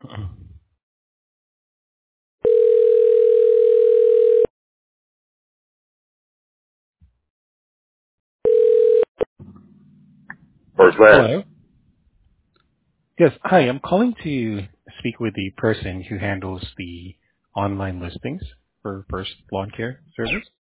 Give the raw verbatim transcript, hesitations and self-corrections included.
First man. Hello. Yes. Hi. I'm calling to speak with the person who handles the online listings for First Lawn Care service.